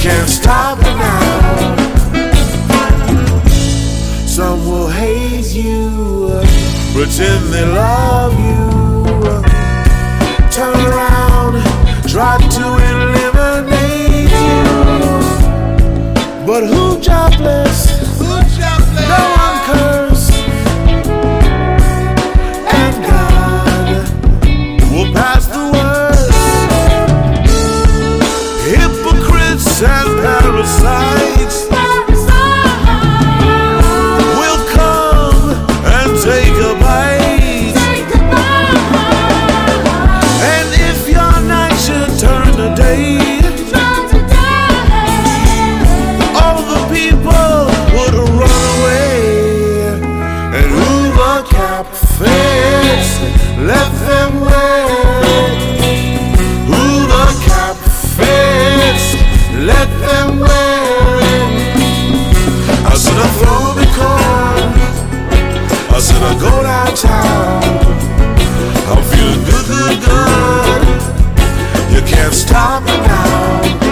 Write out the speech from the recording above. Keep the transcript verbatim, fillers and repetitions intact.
can't stop it now. Some will hate you, pretend they love you, turn around, try to eliminate you. But who jobless? Who jobless? No one cursed, and God will pass the worst. Hypocrites and parasites will come and take a bite. And if your night should turn to day, all the people would run away. And who the cap fits, let them wear it. Who the cap fits, let them wear it. I said I throw me corn, I said I go downtown, I'm feeling good, good, good. You can't stop me now.